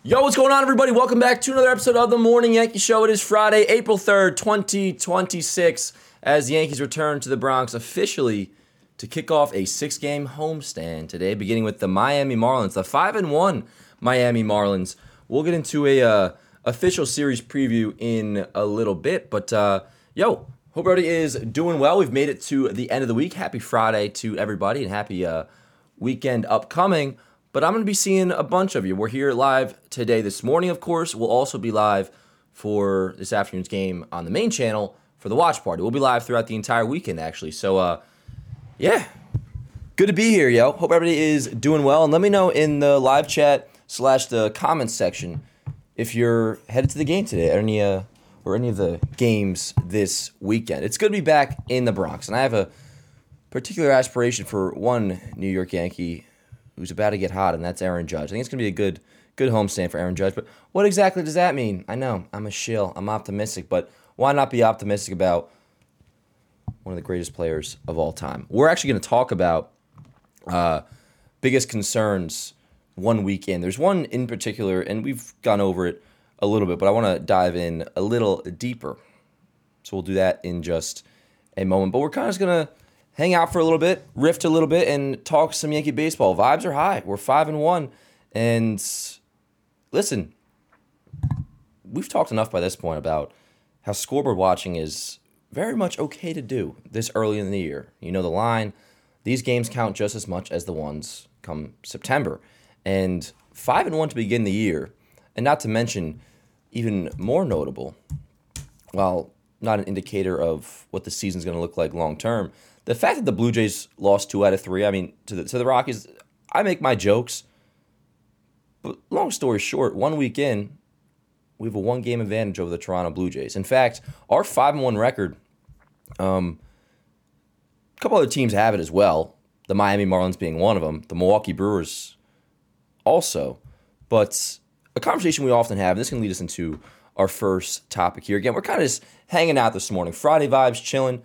Yo, what's going on, everybody? Welcome back to another episode of the Morning Yankee Show. It is Friday, April 3rd, 2026, as the Yankees return to the Bronx officially to kick off a 6-game homestand today, beginning with the Miami Marlins, the 5-1 Miami Marlins. We'll get into a official series preview in a little bit, but hope everybody is doing well. We've made it to the end of the week. Happy Friday to everybody, and happy weekend upcoming. But I'm going to be seeing a bunch of you. We're here live today this morning, of course. We'll also be live for this afternoon's game on the main channel for the watch party. We'll be live throughout the entire weekend, actually. So, good to be here, yo. Hope everybody is doing well. And let me know in the live chat / the comments section if you're headed to the game today or any of the games this weekend. It's good to be back in the Bronx. And I have a particular aspiration for one New York Yankee who's about to get hot, and that's Aaron Judge. I think it's going to be a good homestand for Aaron Judge. But what exactly does that mean? I know, I'm a shill. I'm optimistic, but why not be optimistic about one of the greatest players of all time? We're actually going to talk about biggest concerns 1 week in. There's one in particular, and we've gone over it a little bit, but I want to dive in a little deeper. So we'll do that in just a moment. But we're kind of just going to hang out for a little bit, riff a little bit, and talk some Yankee baseball. Vibes are high. We're 5-1. And listen, we've talked enough by this point about how scoreboard watching is very much okay to do this early in the year. You know the line. These games count just as much as the ones come September. And 5-1 to begin the year, and not to mention, even more notable, while not an indicator of what the season's going to look like long term, the fact that the Blue Jays lost 2 out of 3, I mean, to the Rockies, I make my jokes. But long story short, 1 week in, we have a 1-game advantage over the Toronto Blue Jays. In fact, our 5-1 record, a couple other teams have it as well. The Miami Marlins being one of them. The Milwaukee Brewers also. But a conversation we often have, and this can lead us into our first topic here. Again, we're kind of just hanging out this morning. Friday vibes, chilling.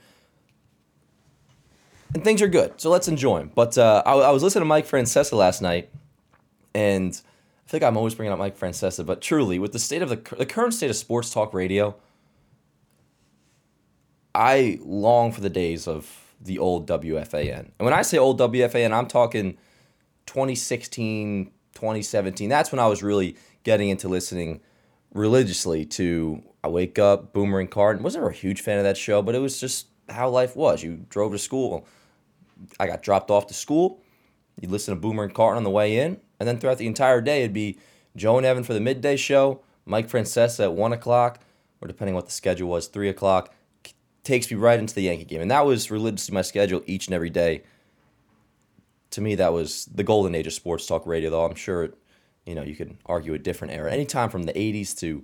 And things are good, so let's enjoy them. But I was listening to Mike Francesa last night, and I think I'm always bringing up Mike Francesa, but truly, with the state of the current state of sports talk radio, I long for the days of the old WFAN. And when I say old WFAN, I'm talking 2016, 2017. That's when I was really getting into listening religiously to I Wake Up, Boomer and Carton. Wasn't a huge fan of that show, but it was just how life was. You drove to school. I got dropped off to school. You'd listen to Boomer and Carton on the way in. And then throughout the entire day, it'd be Joe and Evan for the midday show, Mike Francesa at 1 o'clock, or depending on what the schedule was, 3 o'clock. Takes me right into the Yankee game. And that was religiously my schedule each and every day. To me, that was the golden age of sports talk radio, though I'm sure you could argue a different era. Anytime from the 80s to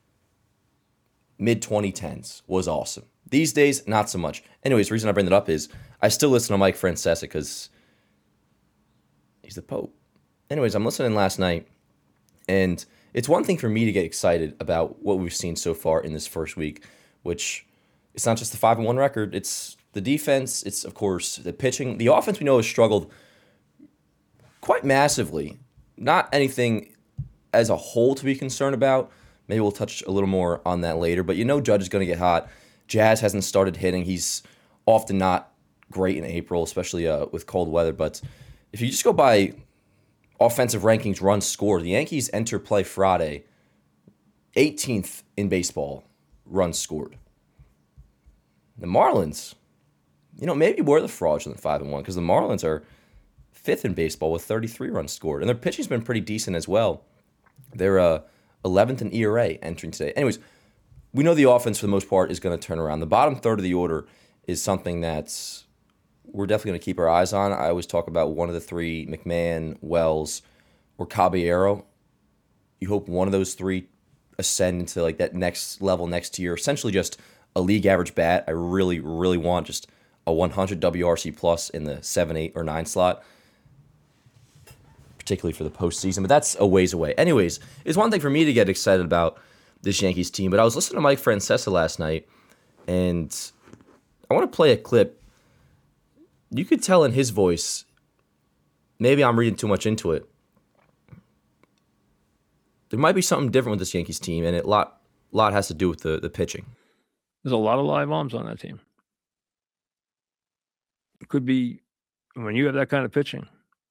mid-2010s was awesome. These days, not so much. Anyways, the reason I bring that up is I still listen to Mike Francesa because he's the Pope. Anyways, I'm listening last night, and it's one thing for me to get excited about what we've seen so far in this first week, which it's not just the 5-1 record. It's the defense. It's, of course, the pitching. The offense we know has struggled quite massively. Not anything as a whole to be concerned about. Maybe we'll touch a little more on that later, but Judge is going to get hot. Jazz hasn't started hitting. He's often not great in April, especially with cold weather. But if you just go by offensive rankings, runs scored, the Yankees enter play Friday 18th in baseball, runs scored. The Marlins, maybe we're the fraudulent 5-1 because the Marlins are 5th in baseball with 33 runs scored. And their pitching's been pretty decent as well. They're 11th in ERA entering today. Anyways, we know the offense, for the most part, is going to turn around. The bottom third of the order is something that's we're definitely going to keep our eyes on. I always talk about one of the three, McMahon, Wells, or Caballero. You hope one of those three ascend into like that next level next year. Essentially just a league average bat. I really, really want just a 100 WRC plus in the 7, 8, or 9 slot, particularly for the postseason. But that's a ways away. Anyways, it's one thing for me to get excited about this Yankees team, but I was listening to Mike Francesa last night, and I want to play a clip. You could tell in his voice, maybe I'm reading too much into it, there might be something different with this Yankees team, and a lot has to do with the pitching. There's a lot of live arms on that team. It could be when you have that kind of pitching,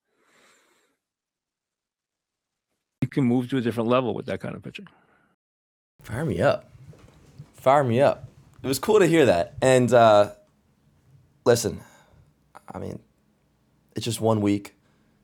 you can move to a different level with that kind of pitching. Fire me up. It was cool to hear that. And listen, I mean, it's just 1 week.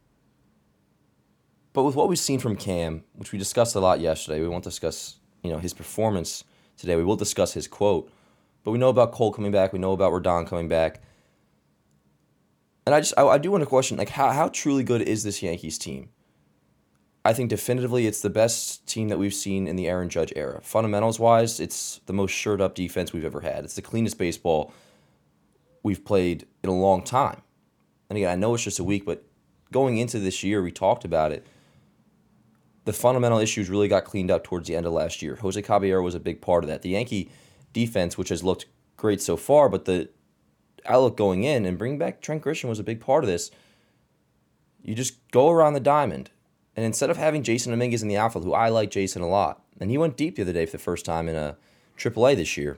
But with what we've seen from Cam, which we discussed a lot yesterday, we won't discuss, his performance today. We will discuss his quote. But we know about Cole coming back. We know about Rodon coming back. And I do want to question, like, how truly good is this Yankees team? I think definitively it's the best team that we've seen in the Aaron Judge era. Fundamentals-wise, it's the most shored-up defense we've ever had. It's the cleanest baseball we've played in a long time. And again, I know it's just a week, but going into this year, we talked about it. The fundamental issues really got cleaned up towards the end of last year. Jose Caballero was a big part of that. The Yankee defense, which has looked great so far, but the outlook going in and bringing back Trent Grisham was a big part of this. You just go around the diamond. And instead of having Jason Dominguez in the outfield, who I like Jason a lot, and he went deep the other day for the first time in a AAA this year,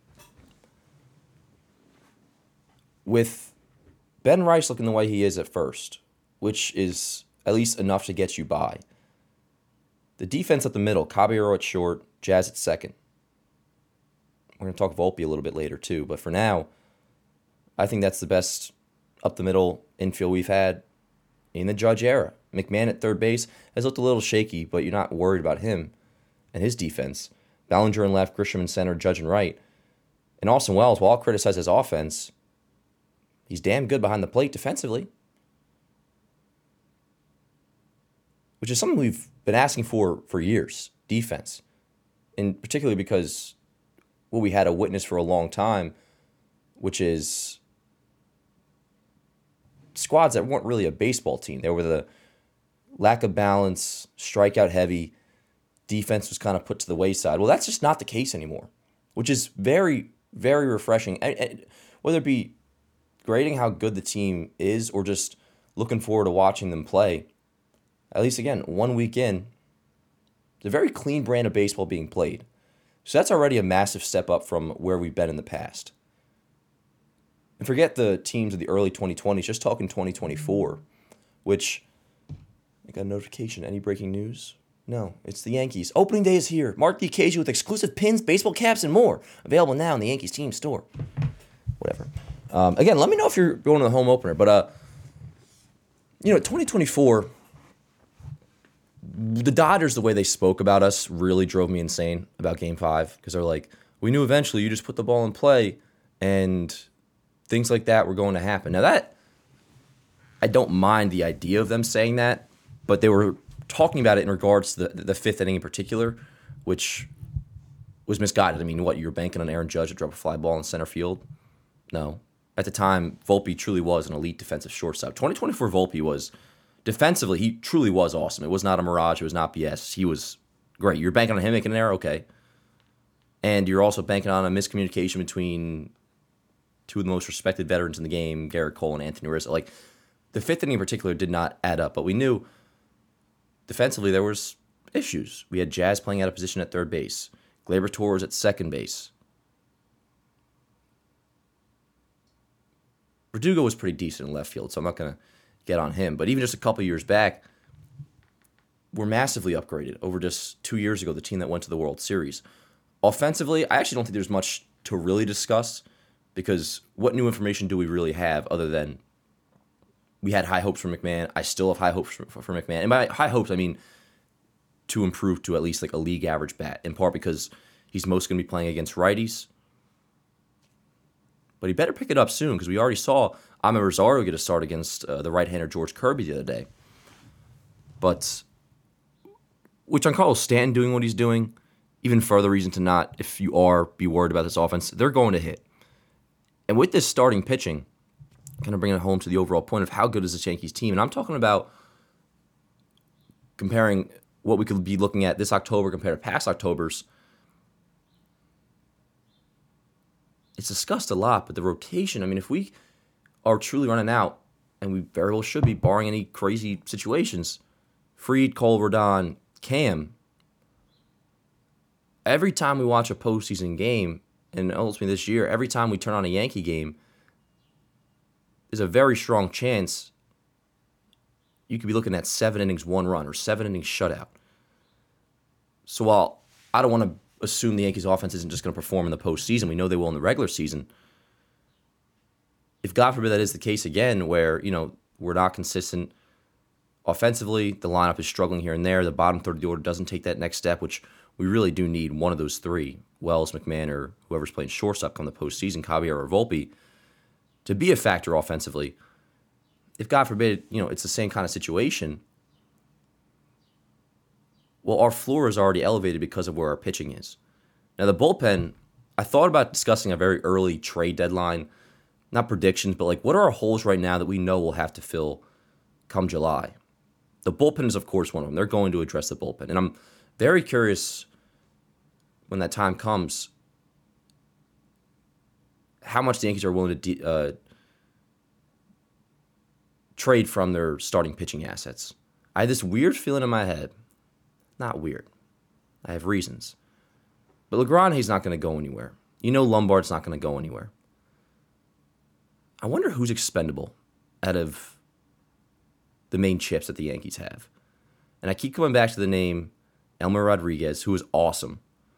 with Ben Rice looking the way he is at first, which is at least enough to get you by. The defense at the middle, Caballero at short, Jazz at second. We're going to talk Volpe a little bit later too, but for now, I think that's the best up the middle infield we've had in the Judge era. McMahon at third base has looked a little shaky, but you're not worried about him and his defense. Ballinger in left, Grisham in center, Judge in right. And Austin Wells, while I'll criticize his offense, he's damn good behind the plate defensively, which is something we've been asking for years, defense. And particularly because what we had to witness for a long time, which is squads that weren't really a baseball team. They were the lack of balance, strikeout heavy, defense was kind of put to the wayside. Well, that's just not the case anymore, which is very, very refreshing. And whether it be grading how good the team is or just looking forward to watching them play, at least, again, 1 week in, it's a very clean brand of baseball being played. So that's already a massive step up from where we've been in the past. And forget the teams of the early 2020s, just talking 2024, which, I got a notification. Any breaking news? No, it's the Yankees. Opening day is here. Mark the occasion with exclusive pins, baseball caps, and more. Available now in the Yankees team store. Whatever. Again, let me know if you're going to the home opener. But, 2024, the Dodgers, the way they spoke about us really drove me insane about Game 5. Because they're like, we knew eventually you just put the ball in play and things like that were going to happen. Now that, I don't mind the idea of them saying that, but they were talking about it in regards to the fifth inning in particular, which was misguided. I mean, you're banking on Aaron Judge to drop a fly ball in center field? No. At the time, Volpe truly was an elite defensive shortstop. 2024 Volpe was, defensively, he truly was awesome. It was not a mirage. It was not BS. He was great. You're banking on him making an error? Okay. And you're also banking on a miscommunication between two of the most respected veterans in the game, Garrett Cole and Anthony Rizzo. Like, the fifth inning in particular did not add up, but we knew defensively there was issues. We had Jazz playing out of position at third base. Gleyber Torres at second base. Verdugo was pretty decent in left field, so I'm not going to get on him. But even just a couple years back, we're massively upgraded over just 2 years ago, the team that went to the World Series. Offensively, I actually don't think there's much to really discuss because what new information do we really have other than we had high hopes for McMahon. I still have high hopes for McMahon. And by high hopes, I mean to improve to at least like a league average bat, in part because he's most going to be playing against righties. But he better pick it up soon because we already saw Amed Rosario get a start against the right-hander George Kirby the other day. But with Giancarlo Stanton doing what he's doing, even further reason to not, if you are, be worried about this offense, they're going to hit. And with this starting pitching, kind of bringing it home to the overall point of how good is this Yankees team. And I'm talking about comparing what we could be looking at this October compared to past Octobers. It's discussed a lot, but the rotation, I mean, if we are truly running out, and we very well should be, barring any crazy situations, Fried, Cole, Rodon, Cam, every time we watch a postseason game, and ultimately this year, every time we turn on a Yankee game, there's a very strong chance you could be looking at 7 innings, 1 run, or 7 innings shutout. So while I don't want to assume the Yankees offense isn't just going to perform in the postseason, we know they will in the regular season. If God forbid that is the case again, where, we're not consistent offensively, the lineup is struggling here and there, the bottom third of the order doesn't take that next step, which we really do need one of those three, Wells, McMahon, or whoever's playing shortstop come the postseason, Caballero or Volpe, to be a factor offensively. If God forbid, it's the same kind of situation, well, our floor is already elevated because of where our pitching is. Now, the bullpen, I thought about discussing a very early trade deadline, not predictions, but what are our holes right now that we know we'll have to fill come July? The bullpen is, of course, one of them. They're going to address the bullpen. And I'm very curious when that time comes how much the Yankees are willing to trade from their starting pitching assets. I had this weird feeling in my head. Not weird. I have reasons. But LeGrande's not going to go anywhere. Lombard's not going to go anywhere. I wonder who's expendable out of the main chips that the Yankees have. And I keep coming back to the name Elmer Rodriguez, who is awesome.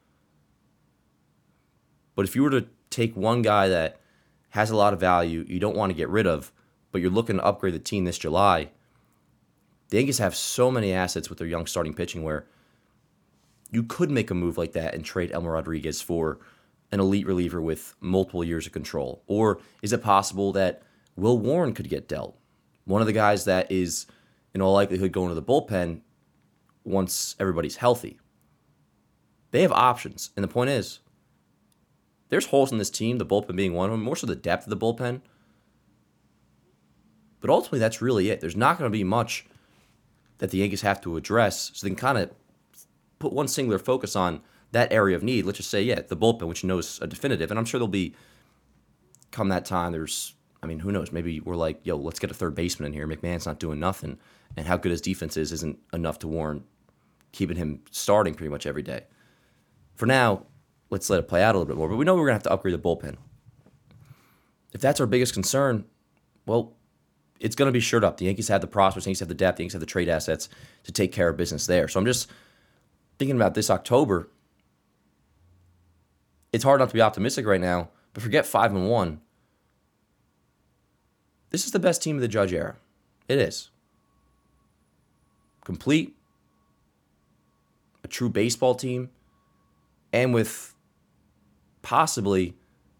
But if you were to take one guy that has a lot of value, you don't want to get rid of, but you're looking to upgrade the team this July, the Yankees have so many assets with their young starting pitching where you could make a move like that and trade Elmer Rodriguez for an elite reliever with multiple years of control. Or is it possible that Will Warren could get dealt? One of the guys that is, in all likelihood, going to the bullpen once everybody's healthy. They have options. And the point is, there's holes in this team, the bullpen being one of them, more so the depth of the bullpen. But ultimately, that's really it. There's not going to be much that the Yankees have to address, so they can kind of put one singular focus on that area of need. Let's just say, the bullpen, which is a definitive. And I'm sure there'll be, come that time, who knows? Maybe we're like, let's get a third baseman in here. McMahon's not doing nothing. And how good his defense is isn't enough to warrant keeping him starting pretty much every day. For now, let's let it play out a little bit more. But we know we're going to have to upgrade the bullpen. If that's our biggest concern, well, it's going to be shored up. The Yankees have the prospects, the Yankees have the depth, the Yankees have the trade assets to take care of business there. So I'm just thinking about this October. It's hard not to be optimistic right now, but forget 5-1. This is the best team of the Judge era. It is. Complete, a true baseball team, and with possibly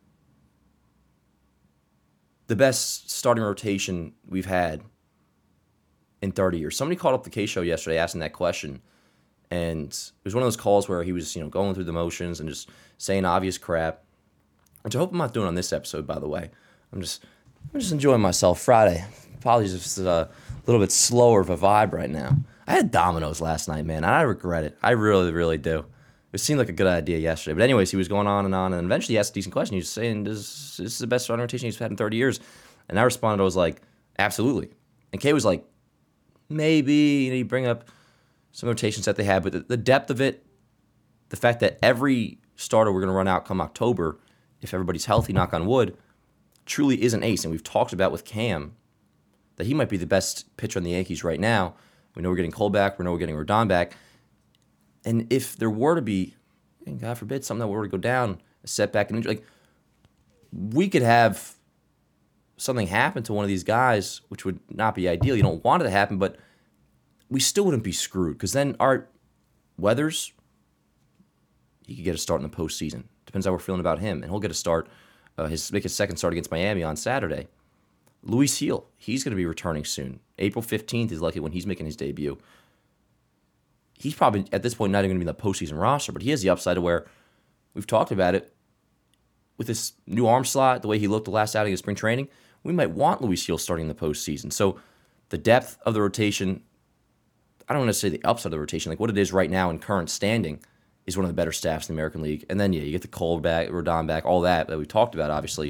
the best starting rotation we've had in 30 years. Somebody called up the K Show yesterday asking that question, and it was one of those calls where he was, going through the motions and just saying obvious crap, which I hope I'm not doing on this episode, by the way. I'm just enjoying myself Friday. Apologies if it's a little bit slower of a vibe right now. I had Domino's last night, man, and I regret it. I really, really do. It seemed like a good idea yesterday. But anyways, he was going on, and eventually he asked a decent question. He was saying, this is the best starting rotation he's had in 30 years. And I responded, I was like, absolutely. And Kay was like, maybe. You bring up some rotations that they had, but the depth of it, the fact that every starter we're going to run out come October, if everybody's healthy, knock on wood, truly is an ace. And we've talked about with Cam that he might be the best pitcher on the Yankees right now. We know we're getting Cole back. We know we're getting Rodon back. And if there were to be, God forbid, something that were to go down, a setback, an injury, we could have something happen to one of these guys, which would not be ideal. You don't want it to happen, but we still wouldn't be screwed because then Art Weathers, he could get a start in the postseason. Depends how we're feeling about him, and he'll get a start, make his second start against Miami on Saturday. Luis Heel, he's going to be returning soon. April 15th is likely when he's making his debut. He's probably, at this point, not even going to be in the postseason roster, but he has the upside to where we've talked about it. With this new arm slot, the way he looked the last outing of spring training, we might want Luis Heel starting in the postseason. So the depth of the rotation, I don't want to say the upside of the rotation, what it is right now in current standing is one of the better staffs in the American League. And then, you get the Cole back, Rodon back, all that we talked about, obviously.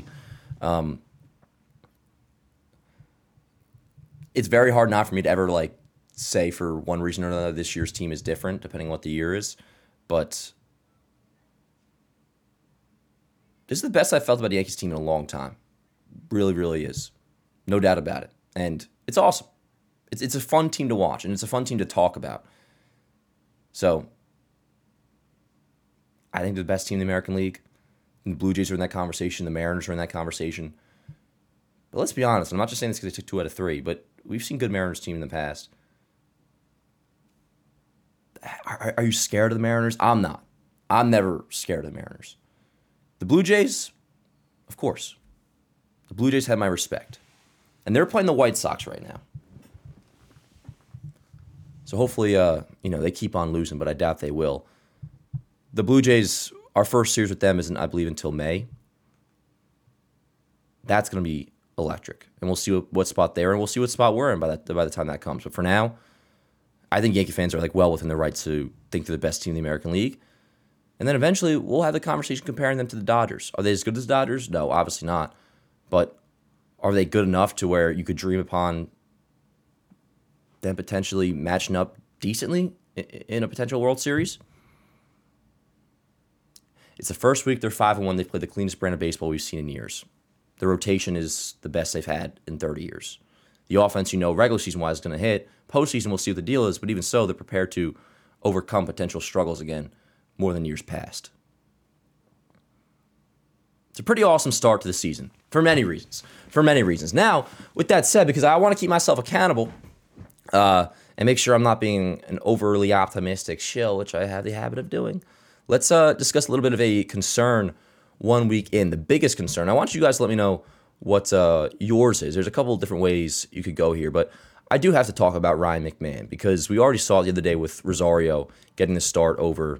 It's very hard not for me to ever, say for one reason or another this year's team is different, depending on what the year is. But This is the best I've felt about the Yankees team in a long time. Really, really is. No doubt about it. And it's awesome. It's a fun team to watch, and it's a fun team to talk about. So, I think they're the best team in the American League. And the Blue Jays are in that conversation. The Mariners are in that conversation. But let's be honest. I'm not just saying this because they took 2 out of 3, but we've seen good Mariners team in the past. Are you scared of the Mariners? I'm not. I'm never scared of the Mariners. The Blue Jays, of course. The Blue Jays have my respect. And they're playing the White Sox right now. So hopefully, they keep on losing, but I doubt they will. The Blue Jays, our first series with them isn't, I believe, until May. That's going to be electric. And we'll see what spot they're in. We'll see what spot we're in by the time that comes. But for now, I think Yankee fans are well within their right to think they're the best team in the American League. And then eventually, we'll have the conversation comparing them to the Dodgers. Are they as good as the Dodgers? No, obviously not. But are they good enough to where you could dream upon them potentially matching up decently in a potential World Series? It's the first week they're 5-1. They've played the cleanest brand of baseball we've seen in years. The rotation is the best they've had in 30 years. The offense, regular season-wise is going to hit. Postseason, we'll see what the deal is, but even so, they're prepared to overcome potential struggles again more than years past. It's a pretty awesome start to the season for many reasons. Now, with that said, because I want to keep myself accountable and make sure I'm not being an overly optimistic shill, which I have the habit of doing, let's discuss a little bit of a concern 1 week in. The biggest concern. I want you guys to let me know what yours is. There's a couple of different ways you could go here, but I do have to talk about Ryan McMahon because we already saw it the other day with Rosario getting the start over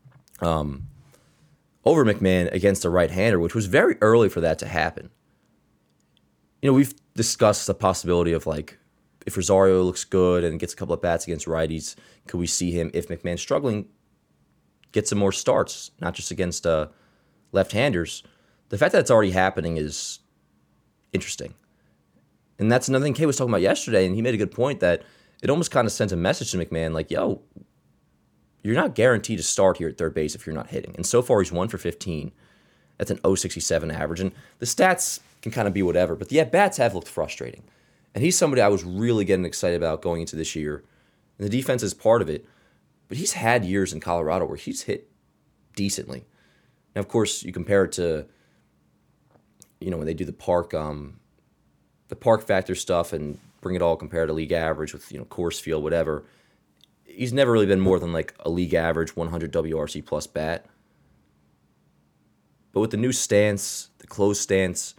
McMahon against a right-hander, which was very early for that to happen. We've discussed the possibility of if Rosario looks good and gets a couple of bats against righties, could we see him, if McMahon's struggling, get some more starts, not just against left-handers? The fact that it's already happening is interesting. And that's another thing Kay was talking about yesterday, and he made a good point that it almost kind of sends a message to McMahon yo, you're not guaranteed to start here at third base if you're not hitting. And so far, he's 1 for 15. That's an .067 average. And the stats can kind of be whatever, but the at-bats have looked frustrating. And he's somebody I was really getting excited about going into this year. And the defense is part of it. But he's had years in Colorado where he's hit decently. Now, of course, you compare it to, when they do the park factor stuff and bring it all compared to league average with, Coors Field, whatever. He's never really been more than a league average 100 WRC plus bat. But with the new stance, the closed stance,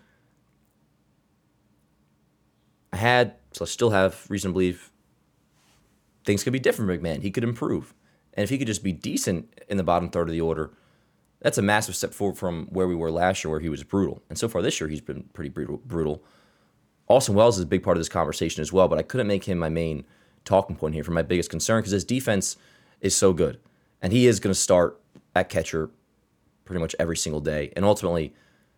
I still have reason to believe things could be different for McMahon. He could improve. And if he could just be decent in the bottom third of the order, that's a massive step forward from where we were last year where he was brutal. And so far this year, he's been pretty brutal. Austin Wells is a big part of this conversation as well, but I couldn't make him my main talking point here for my biggest concern because his defense is so good. And he is going to start at catcher pretty much every single day. And ultimately,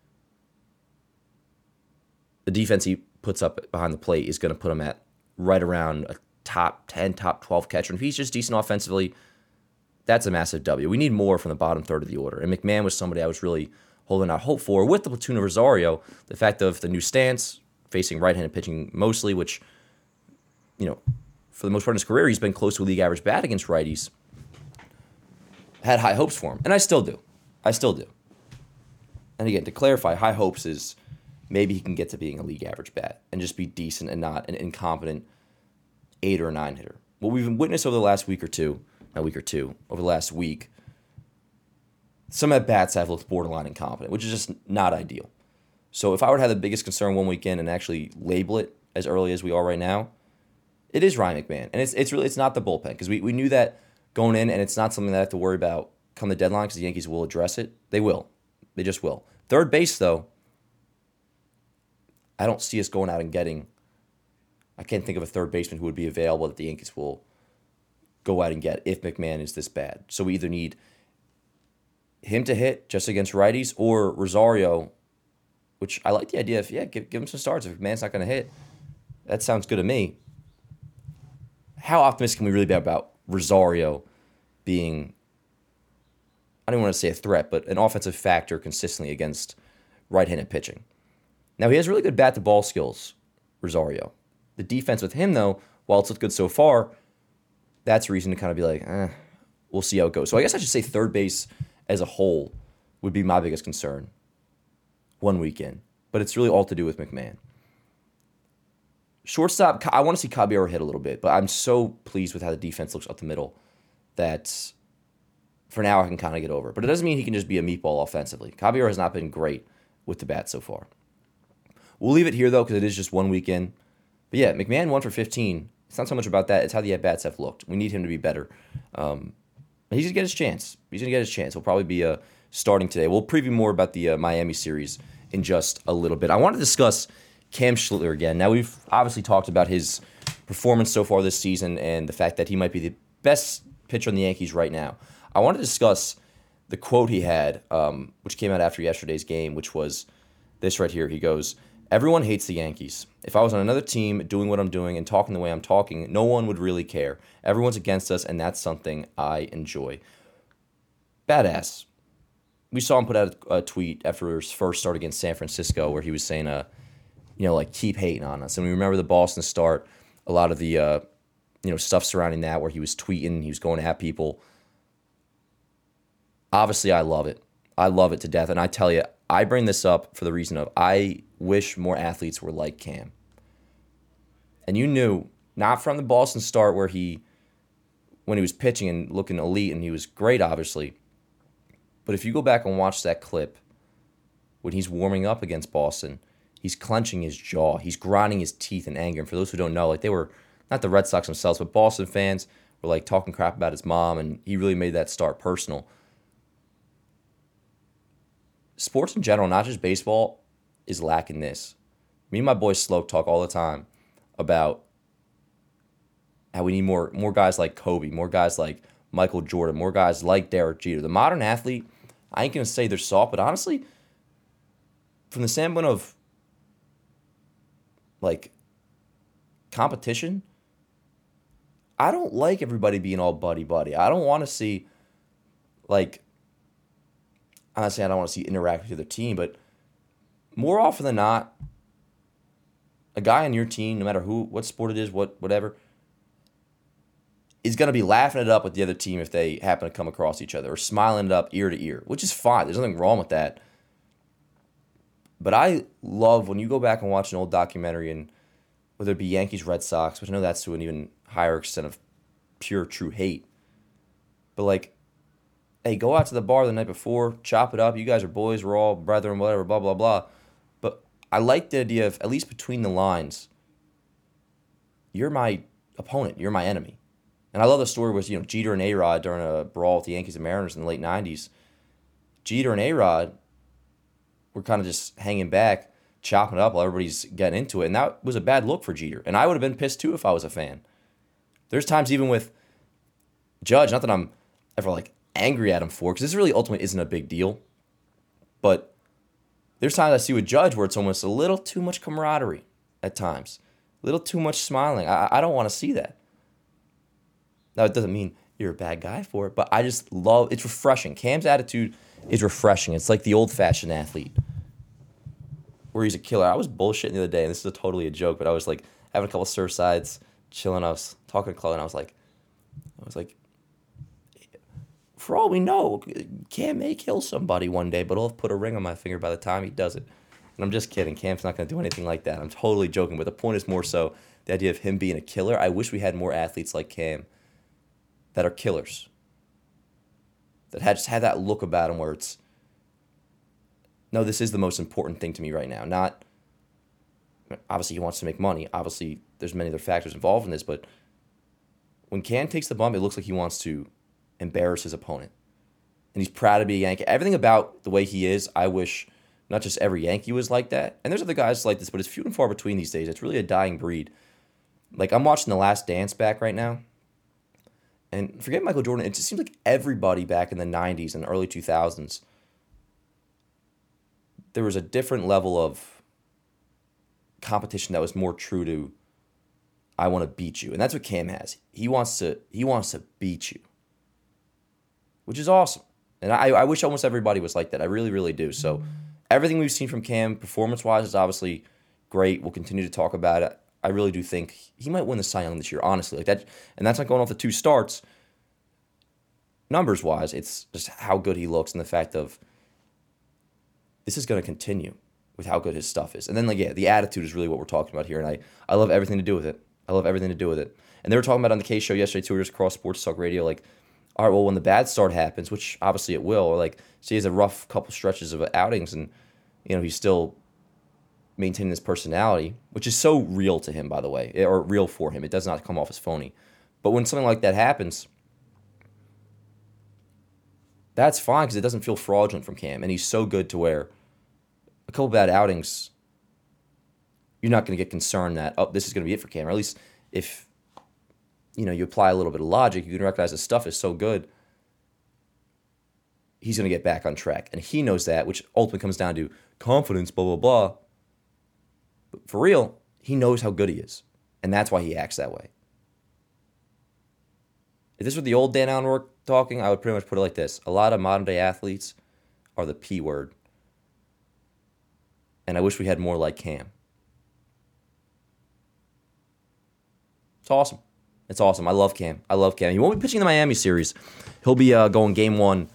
the defense he puts up behind the plate is going to put him at right around a top 10, top 12 catcher. And if he's just decent offensively, that's a massive W. We need more from the bottom third of the order. And McMahon was somebody I was really holding out hope for. With the platoon of Rosario, the fact of the new stance, facing right-handed pitching mostly, which, for the most part in his career, he's been close to a league average bat against righties. Had high hopes for him, and I still do. And again, to clarify, high hopes is maybe he can get to being a league average bat and just be decent and not an incompetent 8 or 9 hitter. What we've witnessed over the last over the last week, some at-bats have looked borderline incompetent, which is just not ideal. So if I were to have the biggest concern 1 weekend and actually label it as early as we are right now, it is Ryan McMahon. And it's not the bullpen, because we knew that going in, and it's not something that I have to worry about come the deadline, because the Yankees will address it. They will. They just will. Third base, though, I don't see us going out and getting, I can't think of a third baseman who would be available that the Yankees will go out and get if McMahon is this bad. So we either need him to hit just against righties, or Rosario, which I like the idea of, give him some starts. If McMahon's not going to hit, that sounds good to me. How optimistic can we really be about Rosario being I don't want to say a threat, but an offensive factor consistently against right-handed pitching. Now, he has really good bat-to-ball skills, Rosario. The defense with him, though, while it's looked good so far, that's a reason to kind of be like, we'll see how it goes. So I guess I should say third base as a whole would be my biggest concern 1 week in. But it's really all to do with McMahon. Shortstop, I want to see Caballero hit a little bit, but I'm so pleased with how the defense looks up the middle that for now I can kind of get over it. But it doesn't mean he can just be a meatball offensively. Caballero has not been great with the bat so far. We'll leave it here, though, because it is just 1 week in. But yeah, McMahon 1 for 15. It's not so much about that. It's how the at-bats have looked. We need him to be better. He's going to get his chance. He'll probably be starting today. We'll preview more about the Miami series in just a little bit. I want to discuss Cam Schlittler again. Now, we've obviously talked about his performance so far this season and the fact that he might be the best pitcher on the Yankees right now. I want to discuss the quote he had, which came out after yesterday's game, which was this right here. He goes, "Everyone hates the Yankees. If I was on another team doing what I'm doing and talking the way I'm talking, no one would really care. Everyone's against us, and that's something I enjoy." Badass. We saw him put out a tweet after his first start against San Francisco where he was saying, keep hating on us. And we remember the Boston start, a lot of the, stuff surrounding that where he was tweeting, he was going at people. Obviously, I love it. I love it to death. And I tell you, I bring this up for the reason of I wish more athletes were like Cam. And you knew, not from the Boston start when he was pitching and looking elite, and he was great, obviously. But if you go back and watch that clip, when he's warming up against Boston, he's clenching his jaw. He's grinding his teeth in anger. And for those who don't know, they were, not the Red Sox themselves, but Boston fans were talking crap about his mom, and he really made that start personal. Sports in general, not just baseball, is lacking this. Me and my boy Sloke talk all the time about how we need more guys like Kobe, more guys like Michael Jordan, more guys like Derek Jeter. The modern athlete, I ain't going to say they're soft, but honestly, from the standpoint of competition, I don't like everybody being all buddy-buddy. I don't want to see, I'm not saying I don't want to see interact with the other team, but more often than not, a guy on your team, no matter what sport it is, whatever, is going to be laughing it up with the other team if they happen to come across each other, or smiling it up ear to ear, which is fine. There's nothing wrong with that. But I love when you go back and watch an old documentary, and whether it be Yankees, Red Sox, which I know that's to an even higher extent of pure, true hate. But hey, go out to the bar the night before, chop it up. You guys are boys. We're all brethren, whatever, blah, blah, blah. But I like the idea of, at least between the lines, you're my opponent. You're my enemy. And I love the story was, Jeter and A-Rod during a brawl with the Yankees and Mariners in the late 90s. Jeter and A-Rod were kind of just hanging back, chopping it up while everybody's getting into it. And that was a bad look for Jeter. And I would have been pissed too if I was a fan. There's times even with Judge, not that I'm ever angry at him for, because this really ultimately isn't a big deal. But there's times I see with Judge where it's almost a little too much camaraderie at times. A little too much smiling. I don't want to see that. Now, it doesn't mean you're a bad guy for it, but I just love, it's refreshing. Cam's attitude is refreshing. It's like the old-fashioned athlete where he's a killer. I was bullshitting the other day, and this is totally a joke, but I was having a couple of Surfsides, chilling. I was talking to Chloe, and I was like, for all we know, Cam may kill somebody one day, but he'll put a ring on my finger by the time he does it. And I'm just kidding. Cam's not going to do anything like that. I'm totally joking, but the point is more so the idea of him being a killer. I wish we had more athletes like Cam that are killers, that just had that look about him where it's, no, this is the most important thing to me right now. Not, obviously he wants to make money. Obviously there's many other factors involved in this, but when Cam takes the bump, it looks like he wants to embarrass his opponent. And he's proud to be a Yankee. Everything about the way he is, I wish not just every Yankee was like that. And there's other guys like this, but it's few and far between these days. It's really a dying breed. I'm watching The Last Dance back right now. And forget Michael Jordan, it just seems like everybody back in the 90s and early 2000s, there was a different level of competition that was more true to, I want to beat you. And that's what Cam has. He wants to beat you, which is awesome. And I wish almost everybody was like that. I really, really do. So everything we've seen from Cam, performance-wise, is obviously great. We'll continue to talk about it. I really do think he might win the Cy Young this year, honestly. Like that, and that's not going off the 2 starts. Numbers-wise, it's just how good he looks and the fact of this is going to continue with how good his stuff is. And then, the attitude is really what we're talking about here, and I love everything to do with it. I love everything to do with it. And they were talking about on the K Show yesterday, too, just across Sports Talk Radio, like, all right, well, when the bad start happens, which obviously it will, or like, say he has a rough couple stretches of outings and, he's still maintaining his personality, which is so real to him, by the way, or real for him. It does not come off as phony. But when something like that happens, that's fine because it doesn't feel fraudulent from Cam. And he's so good to where a couple bad outings, you're not going to get concerned that, oh, this is going to be it for Cam. Or at least if, you apply a little bit of logic, you can recognize the stuff is so good, he's going to get back on track. And he knows that, which ultimately comes down to confidence, blah, blah, blah. But for real, he knows how good he is. And that's why he acts that way. If this were the old Dan Allen talking, I would pretty much put it like this. A lot of modern-day athletes are the P word. And I wish we had more like Cam. It's awesome. It's awesome. I love Cam. He won't be pitching the Miami series. He'll be going game 1.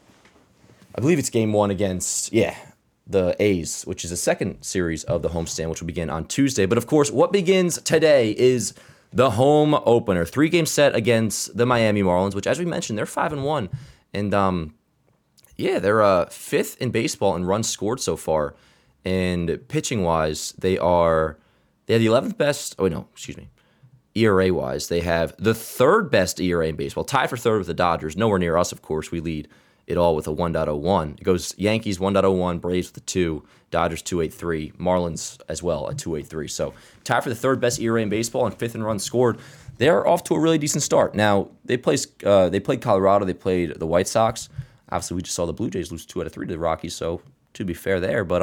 I believe it's game 1 against, the A's, which is the second series of the homestand, which will begin on Tuesday. But, of course, what begins today is the home opener. 3-game set against the Miami Marlins, which, as we mentioned, they're 5-1. And, they're 5th in baseball in runs scored so far. And pitching-wise, they have the 11th best. ERA-wise, they have the 3rd best ERA in baseball, tied for 3rd with the Dodgers. Nowhere near us, of course. We lead it all with a 1.01. It goes Yankees 1.01, Braves with a 2, Dodgers 2.83, Marlins as well at 2.83. So tied for the 3rd best ERA in baseball and 5th in runs scored. They're off to a really decent start. Now they played Colorado, they played the White Sox. Obviously, we just saw the Blue Jays lose 2 out of 3 to the Rockies. So to be fair there, but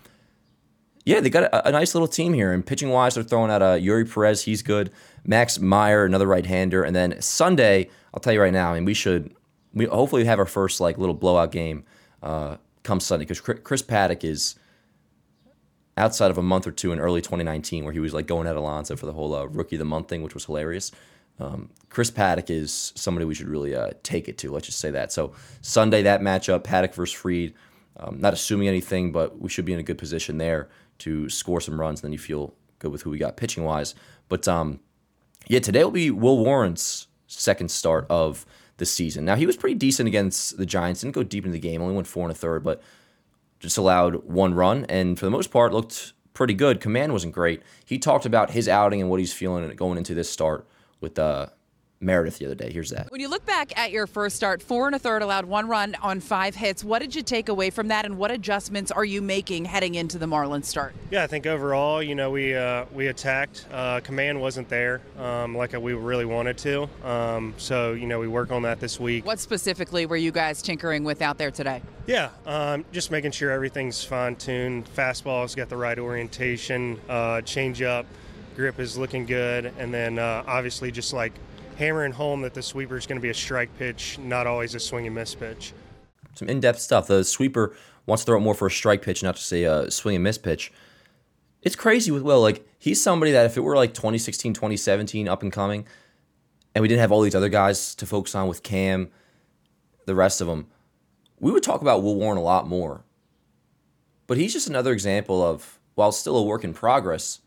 they got a nice little team here. And pitching-wise, they're throwing out Yuri Perez. He's good. Max Meyer, another right-hander. And then Sunday, I'll tell you right now, we hopefully have our first little blowout game come Sunday because Chris Paddock is outside of a month or two in early 2019 where he was going at Alonso for the whole Rookie of the Month thing, which was hilarious. Chris Paddock is somebody we should really take it to. Let's just say that. So Sunday, that matchup, Paddock versus Fried. Not assuming anything, but we should be in a good position there to score some runs. And then you feel good with who we got pitching-wise. But, today will be Will Warren's second start of the season. Now, he was pretty decent against the Giants. Didn't go deep into the game. Only went 4 1/3, but just allowed 1 run. And for the most part, looked pretty good. Command wasn't great. He talked about his outing and what he's feeling going into this start with Meredith the other day. Here's that. When you look back at your first start, 4 1/3, allowed 1 run on 5 hits. What did you take away from that, and what adjustments are you making heading into the Marlins start? Yeah, I think overall, we attacked. Command wasn't there like we really wanted to. So we work on that this week. What specifically were you guys tinkering with out there today? Yeah, just making sure everything's fine-tuned. Fastball's got the right orientation. Change-up, grip is looking good. And then obviously just hammering home that the sweeper is going to be a strike pitch, not always a swing and miss pitch. Some in-depth stuff. The sweeper wants to throw it more for a strike pitch, not just a swing and miss pitch. It's crazy with Will. He's somebody that if it were 2016, 2017, up and coming, and we didn't have all these other guys to focus on with Cam, the rest of them, we would talk about Will Warren a lot more. But he's just another example of, while still a work in progress,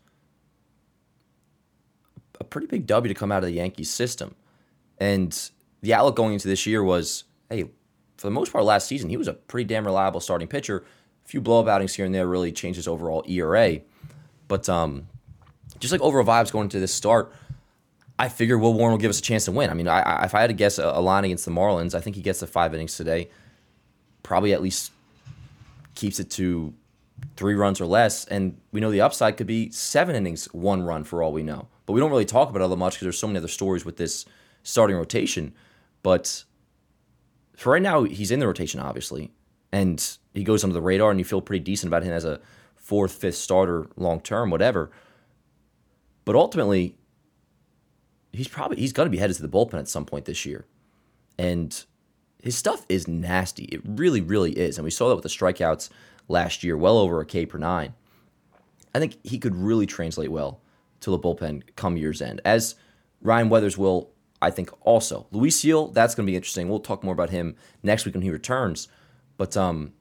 a pretty big W to come out of the Yankees system. And the outlook going into this year was, hey, for the most part last season, he was a pretty damn reliable starting pitcher. A few blow-up outings here and there really changed his overall ERA. But just overall vibes going into this start, I figure Will Warren will give us a chance to win. If I had to guess a line against the Marlins, I think he gets the 5 innings today. Probably at least keeps it to 3 runs or less. And we know the upside could be 7 innings, 1 run for all we know. But we don't really talk about it all much because there's so many other stories with this starting rotation. But for right now, he's in the rotation, obviously. And he goes under the radar, and you feel pretty decent about him as a 4th, 5th starter long-term, whatever. But ultimately, he's going to be headed to the bullpen at some point this year. And his stuff is nasty. It really, really is. And we saw that with the strikeouts last year, well over a K per nine. I think he could really translate well to the bullpen come year's end, as Ryan Weathers will, I think, also. Luis Seal, that's going to be interesting. We'll talk more about him next week when he returns. But,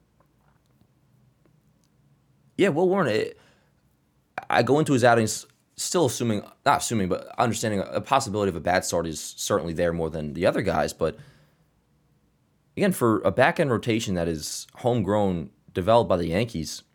yeah, Will Warren, I go into his outings still not assuming, but understanding a possibility of a bad start is certainly there more than the other guys. But, again, for a back-end rotation that is homegrown, developed by the Yankees,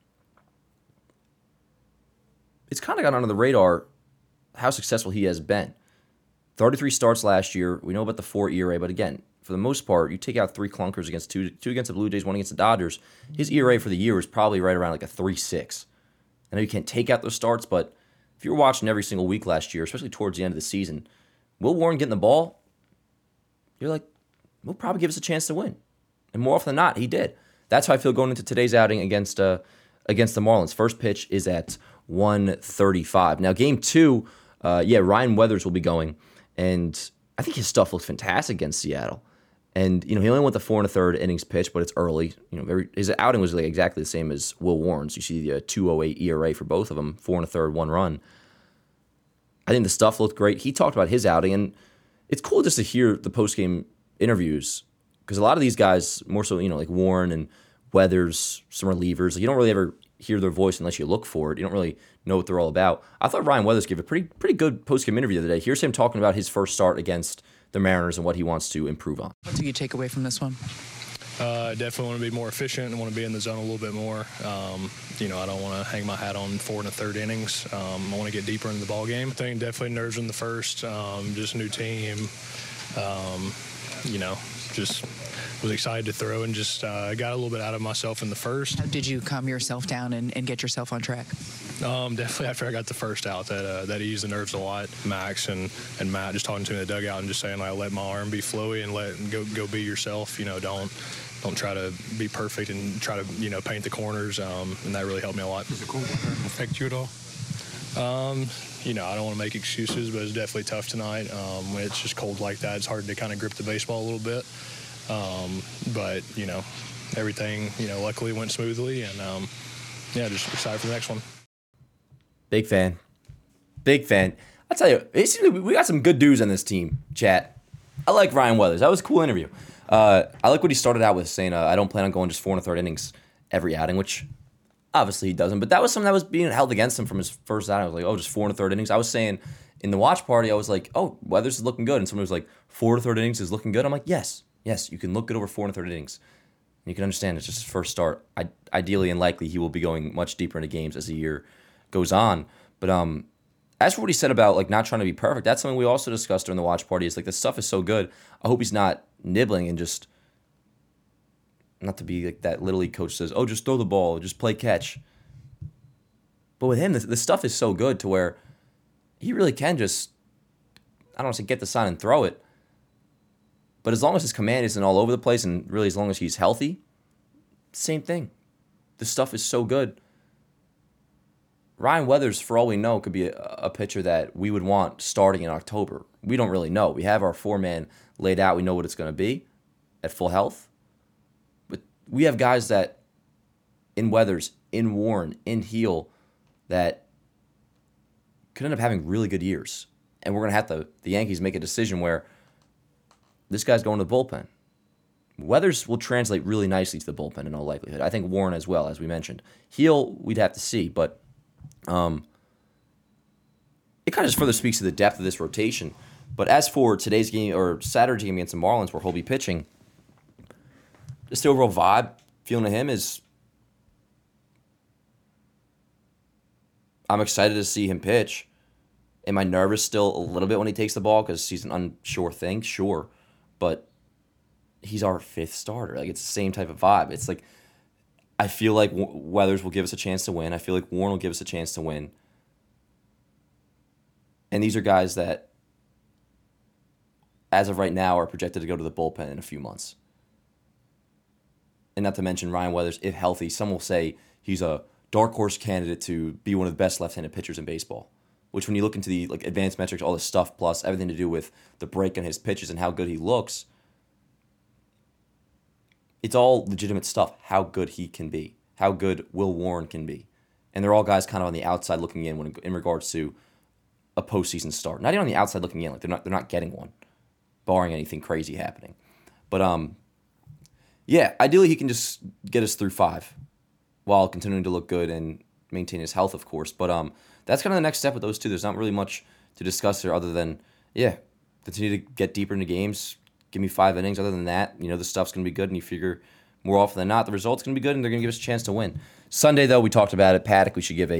it's kind of gone under the radar how successful he has been. 33 starts last year. We know about the 4 ERA, but again, for the most part, you take out 3 clunkers against two against the Blue Jays, 1 against the Dodgers. His ERA for the year was probably right around like a 3.6. I know you can't take out those starts, but if you were watching every single week last year, especially towards the end of the season, Will Warren getting the ball, you're like, will probably give us a chance to win. And more often than not, he did. That's how I feel going into today's outing against the Marlins. First pitch is at 1:35. Now, game 2, Ryan Weathers will be going, and I think his stuff looks fantastic against Seattle. And he only went the 4 1/3 innings pitch, but it's early. His outing was like exactly the same as Will Warren's. You see the 2.08 ERA for both of them, 4 1/3, 1 run. I think the stuff looked great. He talked about his outing, and it's cool just to hear the post-game interviews, because a lot of these guys, more so, like Warren and Weathers, some relievers, you don't really ever hear their voice unless you look for it. You don't really know what they're all about. I thought Ryan Weathers gave a pretty good post-game interview the other day. Here's him talking about his first start against the Mariners and what he wants to improve on. What do you take away from this one? Definitely want to be more efficient and want to be in the zone a little bit more. I don't want to hang my hat on 4 1/3 innings. I want to get deeper into the ball game. I think definitely nerves in the first. Just a new team. Just was excited to throw and just got a little bit out of myself in the first. How did you calm yourself down and get yourself on track? Definitely after I got the first out, that eased the nerves a lot. Max and Matt just talking to me in the dugout and just saying, like, let my arm be flowy and go be yourself. Don't try to be perfect and try to paint the corners. And that really helped me a lot. Does the cold weather affect you at all? I don't want to make excuses, but it's definitely tough tonight. When it's just cold like that, it's hard to kind of grip the baseball a little bit. But everything, luckily went smoothly, and just excited for the next one. Big fan. I tell you, we got some good dudes on this team, chat. I like Ryan Weathers. That was a cool interview. I like what he started out with, saying, I don't plan on going just 4 1/3 innings every outing, which obviously he doesn't. But that was something that was being held against him from his first outing. I was like, just 4 1/3 innings. I was saying in the watch party, I was like, Weathers is looking good. And someone was like, 4 1/3 innings is looking good. I'm like, yes, you can look good over 4 1/3 innings. And you can understand it's just his first start. Ideally and likely, he will be going much deeper into games as the year goes on. But as for what he said about like not trying to be perfect, that's something we also discussed during the watch party. Is like, the stuff is so good. I hope he's not nibbling and just, not to be like that Little League coach says, just throw the ball, just play catch. But with him, the stuff is so good to where he really can just, I don't want to say get the sign and throw it, but as long as his command isn't all over the place and really as long as he's healthy, same thing. The stuff is so good. Ryan Weathers, for all we know, could be a pitcher that we would want starting in October. We don't really know. We have our 4-man laid out. We know what it's going to be at full health. But we have guys that, in Weathers, in Warren, in Heel, that could end up having really good years. And we're going to have the Yankees make a decision where this guy's going to the bullpen. Weathers will translate really nicely to the bullpen in all likelihood. I think Warren as well, as we mentioned. Heel, we'd have to see, but it kind of just further speaks to the depth of this rotation. But as for today's game, or Saturday's game against the Marlins, where he'll be pitching, just the overall vibe, feeling to him is, I'm excited to see him pitch. Am I nervous still a little bit when he takes the ball because he's an unsure thing? Sure. But he's our 5th starter. Like, it's the same type of vibe. It's like, I feel like Weathers will give us a chance to win. I feel like Warren will give us a chance to win. And these are guys that, as of right now, are projected to go to the bullpen in a few months. And not to mention Ryan Weathers, if healthy, some will say he's a dark horse candidate to be one of the best left-handed pitchers in baseball. Which, when you look into the advanced metrics, all this stuff, plus everything to do with the break in his pitches and how good he looks, it's all legitimate stuff, how good he can be, how good Will Warren can be. And they're all guys kind of on the outside looking in regards to a postseason start. Not even on the outside looking in, like they're not getting one, barring anything crazy happening. But yeah, ideally he can just get us through 5 while continuing to look good and maintain his health, of course. But that's kind of the next step with those two. There's not really much to discuss there other than, yeah, continue to get deeper into games. Give me 5 innings. Other than that, the stuff's going to be good, and you figure more often than not the result's going to be good, and they're going to give us a chance to win. Sunday, though, we talked about it. Paddock, we should give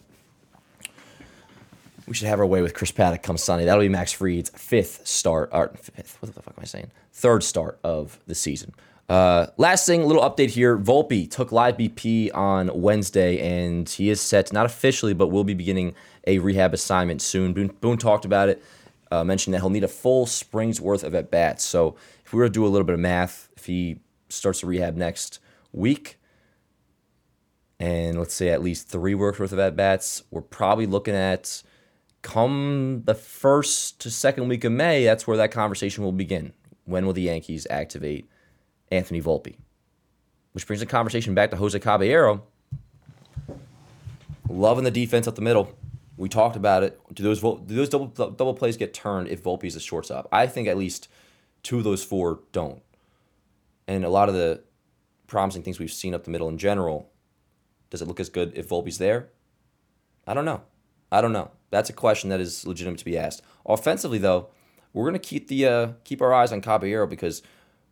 we should have our way with Chris Paddock come Sunday. That'll be Max Fried's 5th start. Or 5th, what the fuck am I saying? 3rd start of the season. Last thing, a little update here. Volpe took live BP on Wednesday, and he is set, not officially, but will be beginning a rehab assignment soon. Boone talked about it, mentioned that he'll need a full spring's worth of at-bats. So if we were to do a little bit of math, if he starts to rehab next week, and let's say at least 3 weeks worth of at-bats, we're probably looking at come the 1st to 2nd week of May, that's where that conversation will begin. When will the Yankees activate Anthony Volpe? Which brings the conversation back to Jose Caballero. Loving the defense up the middle. We talked about it. Do those double plays get turned if Volpe's a shortstop? I think at least 2 of those 4 don't. And a lot of the promising things we've seen up the middle in general, does it look as good if Volpe's there? I don't know. That's a question that is legitimate to be asked. Offensively, though, we're going to keep our eyes on Caballero because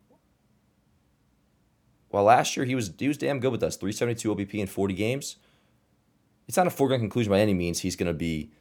while last year he was damn good with us, 372 OBP in 40 games, it's not a foregone conclusion by any means he's going to be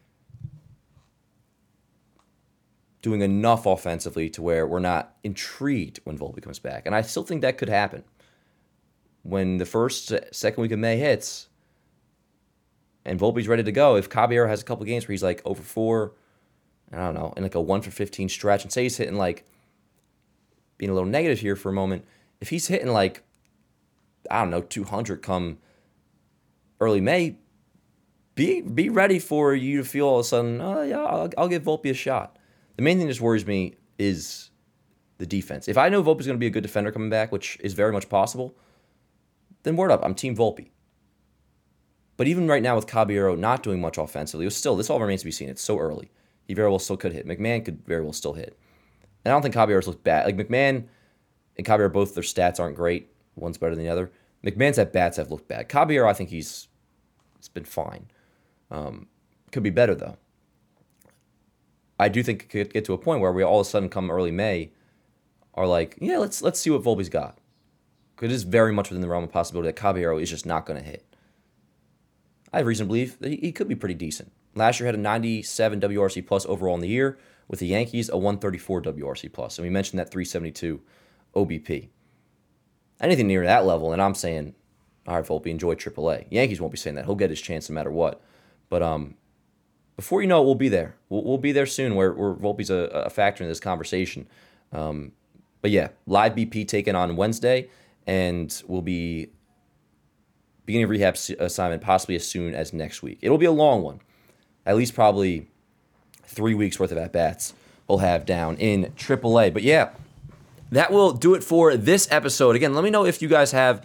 doing enough offensively to where we're not intrigued when Volpe comes back. And I still think that could happen. When the 1st, 2nd week of May hits and Volpe's ready to go, if Caballero has a couple games where he's like over 4, I don't know, in like a 1 for 15 stretch, and say he's hitting like, being a little negative here for a moment, if he's hitting like, I don't know, 200 come early May, be ready for you to feel all of a sudden, oh yeah, I'll give Volpe a shot. The main thing that just worries me is the defense. If I know Volpe's going to be a good defender coming back, which is very much possible, then word up, I'm Team Volpe. But even right now with Caballero not doing much offensively, this all remains to be seen. It's so early. He very well still could hit. McMahon could very well still hit. And I don't think Caballero's looked bad. Like McMahon and Caballero, both their stats aren't great. One's better than the other. McMahon's at-bats have looked bad. Caballero, I think it's been fine. Could be better, though. I do think it could get to a point where we all of a sudden come early May are like, yeah, let's see what Volpe's got. Because it is very much within the realm of possibility that Caballero is just not going to hit. I have reason to believe that he could be pretty decent. Last year had a 97 WRC plus overall in the year. With the Yankees, a 134 WRC plus. And we mentioned that 372 OBP. Anything near that level, and I'm saying, all right, Volpe, enjoy AAA. Yankees won't be saying that. He'll get his chance no matter what. But before you know it, we'll be there. We'll be there soon where Volpe's a factor in this conversation. But yeah, live BP taken on Wednesday, and we'll be beginning a rehab assignment possibly as soon as next week. It'll be a long one. At least probably 3 weeks worth of at-bats we'll have down in AAA. But yeah, that will do it for this episode. Again, let me know if you guys have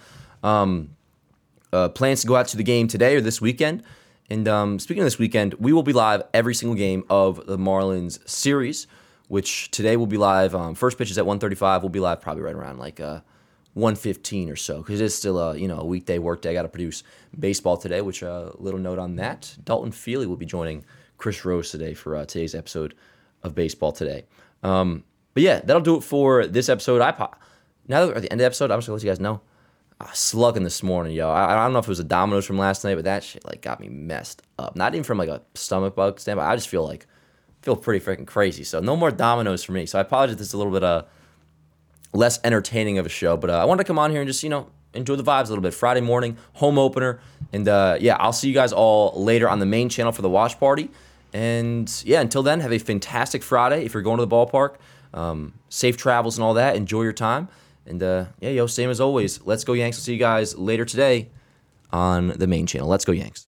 plans to go out to the game today or this weekend. And speaking of this weekend, we will be live every single game of the Marlins series, which today will be live. First pitch is at 1:35. We'll be live probably right around like 1:15 or so, because it's still a weekday work day. I got to produce baseball today, which little note on that. Dalton Feely will be joining Chris Rose today for today's episode of Baseball Today. But yeah, that'll do it for this episode. Now that we're at the end of the episode, I'm just going to let you guys know, slugging this morning, yo. I don't know if it was the Domino's from last night, but that shit got me messed up. Not even from a stomach bug standpoint. I just feel pretty freaking crazy. So no more Domino's for me. So I apologize if this is a little bit less entertaining of a show, but I wanted to come on here and just enjoy the vibes a little bit. Friday morning, home opener, and yeah, I'll see you guys all later on the main channel for the watch party. And yeah, until then, have a fantastic Friday. If you're going to the ballpark, safe travels and all that. Enjoy your time. And yeah, same as always. Let's go Yanks. I'll see you guys later today on the main channel. Let's go Yanks.